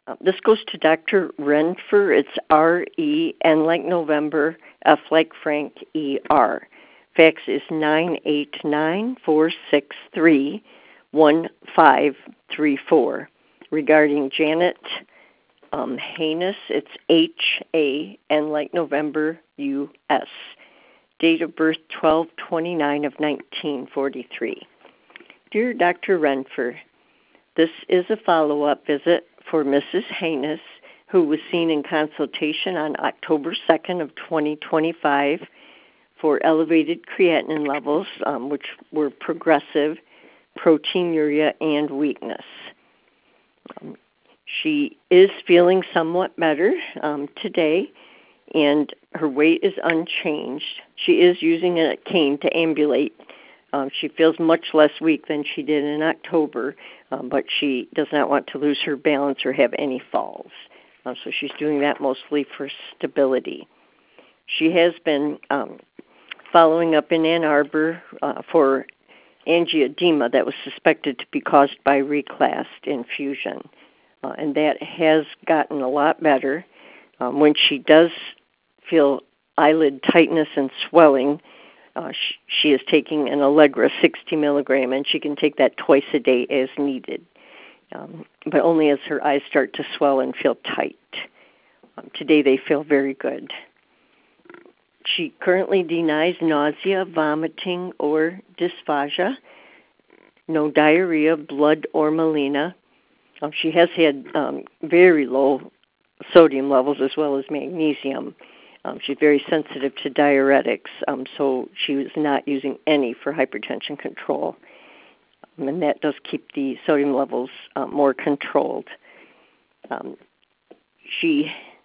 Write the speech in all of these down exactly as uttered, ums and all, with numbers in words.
Uh, this goes to Doctor Renfer. It's R E N like November, F like Frank, E R. Fax is nine eight nine, four six three, one five three four. Regarding Janet um, Hanus, it's H A N like November, U S. Date of birth twelve twenty-nine of nineteen forty-three. Dear Doctor Renfer, this is a follow-up visit for Missus Hanus, who was seen in consultation on October second of twenty twenty-five for elevated creatinine levels, um, which were progressive, proteinuria, and weakness. Um, she is feeling somewhat better um, today, and her weight is unchanged. She is using a cane to ambulate. Um, she feels much less weak than she did in October, um, but she does not want to lose her balance or have any falls. Uh, so she's doing that mostly for stability. She has been um, following up in Ann Arbor uh, for angioedema that was suspected to be caused by reclast infusion, uh, and that has gotten a lot better. Um, when she does feel eyelid tightness and swelling, uh, she, she is taking an Allegra sixty milligram, and she can take that twice a day as needed, um, but only as her eyes start to swell and feel tight. Um, today they feel very good. She currently denies nausea, vomiting, or dysphagia, no diarrhea, blood, or melena. Um, she has had um, very low sodium levels as well as magnesium. Um, she's very sensitive to diuretics, um, so she was not using any for hypertension control. Um, and that does keep the sodium levels uh, more controlled. Um, she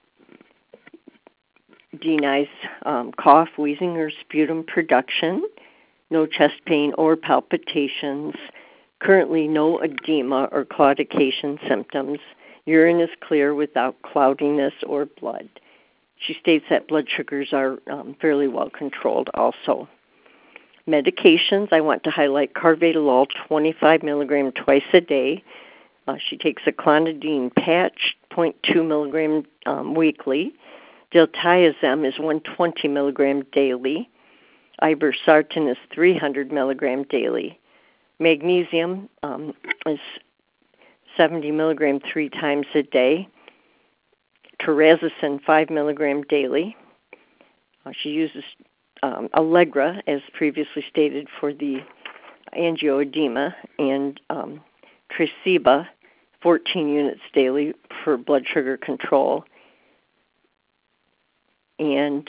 denies um, cough, wheezing, or sputum production, no chest pain or palpitations, currently no edema or claudication symptoms. Urine is clear without cloudiness or blood. She states that blood sugars are um, fairly well controlled also. Medications, I want to highlight carvedilol twenty-five milligram twice a day. Uh, she takes a clonidine patch, zero point two milligram um, weekly. Diltiazem is one hundred twenty milligram daily. Irbesartan is three hundred milligram daily. Magnesium um, is seventy milligram three times a day. Terazosin five milligram daily. Uh, she uses um, Allegra, as previously stated, for the angioedema, and um, Tresiba, fourteen units daily for blood sugar control. And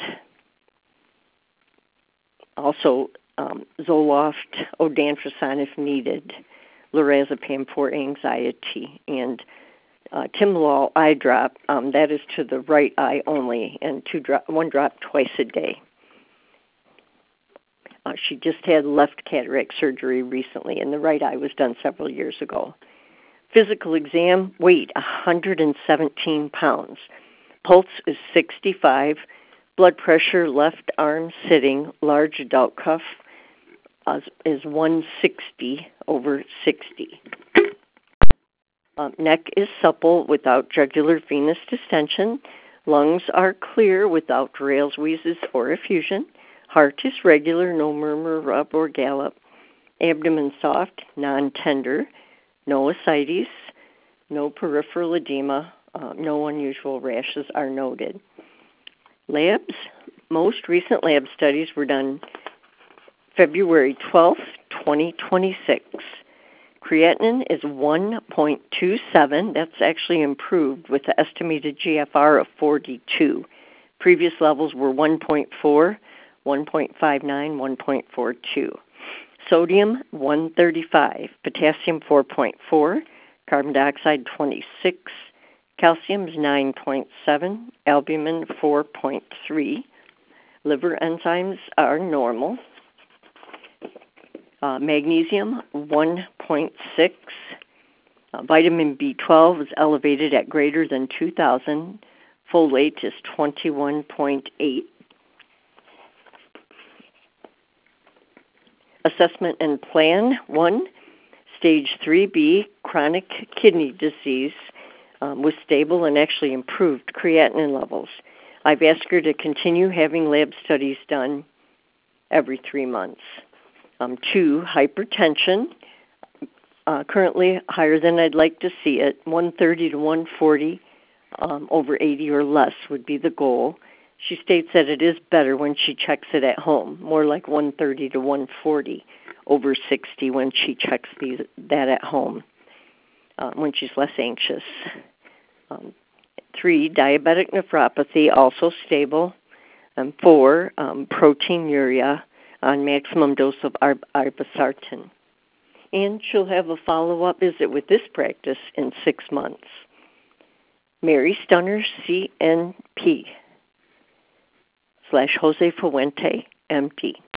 also um, Zoloft, Ondansetron if needed, lorazepam for anxiety, and uh, Timolol eye drop. Um, that is to the right eye only, and two drop, one drop twice a day. Uh, she just had left cataract surgery recently, and the right eye was done several years ago. Physical exam, weight one hundred seventeen pounds. Pulse is sixty-five. Blood pressure, left arm sitting, large adult cuff uh, is one sixty over sixty. Uh, neck is supple without jugular venous distension. Lungs are clear without rales, wheezes, or effusion. Heart is regular, no murmur, rub, or gallop. Abdomen soft, non-tender. No ascites, no peripheral edema. Uh, no unusual rashes are noted. Labs, most recent lab studies were done February twelfth, twenty twenty-six. Creatinine is one point two seven. That's actually improved with the estimated G F R of forty-two. Previous levels were one point four, one point five nine, one point four two. Sodium, one thirty-five. Potassium, four point four. Carbon dioxide, twenty-six. Calcium is nine point seven. Albumin, four point three. Liver enzymes are normal. Uh, magnesium, one point six. Uh, vitamin B twelve is elevated at greater than two thousand. Folate is twenty-one point eight. Assessment and plan, one, stage three B, chronic kidney disease. um, with stable and actually improved creatinine levels. I've asked her to continue having lab studies done every three months. Um, two, hypertension, uh, currently higher than I'd like to see it, one thirty to one forty, um, over eighty or less would be the goal. She states that it is better when she checks it at home, more like one thirty to one forty over sixty when she checks these, that at home, uh, when she's less anxious. Um, three, diabetic nephropathy, also stable. And four, um, proteinuria on maximum dose of arb- irbesartan. And she'll have a follow-up visit with this practice in six months. Mary Stunner, C N P, slash Jose Fuente, M D.